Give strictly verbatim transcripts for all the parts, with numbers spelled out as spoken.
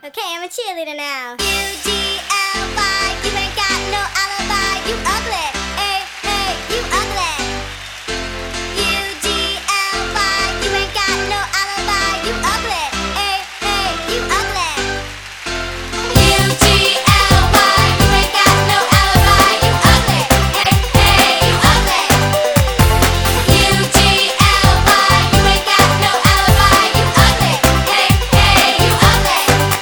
Okay, I'm a cheerleader now. U G L Y, you ain't got no alibi, you ugly. Hey, hey, you ugly. U G L Y, you ain't got no alibi, you ugly. Hey, hey, you ugly. U G L Y, you ain't got no alibi, you ugly. Hey, hey, you ugly. U G L Y, you ain't got no alibi, you ugly. Hey, hey, you ugly.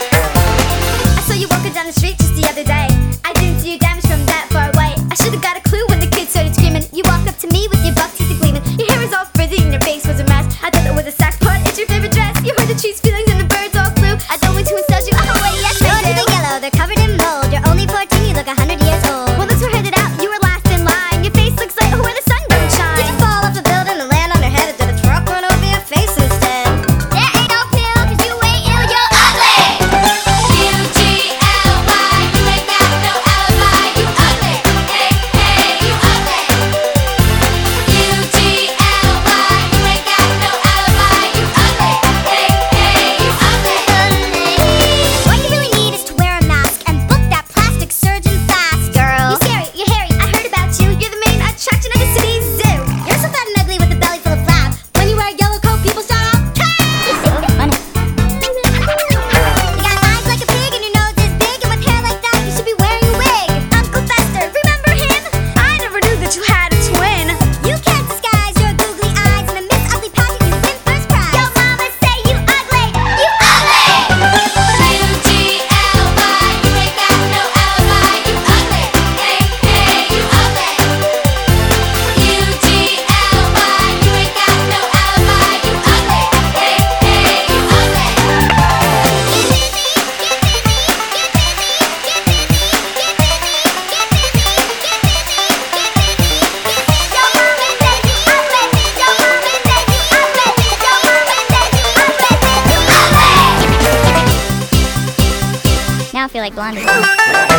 I saw you walking down the street just the other day. I didn't see you damage from that far away. I should've got a clue when the kids started screaming. You walked up to me with your buck teeth gleaming. Your hair was all frizzy and your face was a mess. I thought it was a sack part, it's your favorite dress. You heard the tree's feelings and the birds all flew. I don't mean to insult you, oh wait, yes I do. They're yellow, they're covered in mold. You're only fourteen, you look a hundred years old. Well, those were headed out, you were last in line. Your face looks like where the sun don't shine. Did you fall off a building and land on your head, or did a truck run over your face instead? There ain't no pill, cause you ain't ill, you're ugly. U G L Y, you ain't got no alibi, you ugly. Hey, hey, you ugly. U G L Y, you ain't got no alibi, you ugly. Hey, hey, you ugly. What you really need is to wear a mask and book that plastic surgeon fast, girl. You scary, you're hairy, I heard about you. You're the main attraction of the city's zoo. You're so fat and ugly with a belly full of flab. When you wear a yellow coat, people shout out, "Hey!" You got eyes like a pig and your nose is big, and with hair like that, you should be wearing a wig. Uncle Fester, remember him? I never knew that you had a twin. You can't disguise your googly eyes in a Miss Ugly pageant. You win first prize. Yo, mama say you ugly, you ugly. U G L Y, you ain't got no alibi, you ugly. Hey, hey, you ugly. U G L Y, you ain't got no alibi, you ugly. Hey, hey, you ugly. Now I feel like Blondie.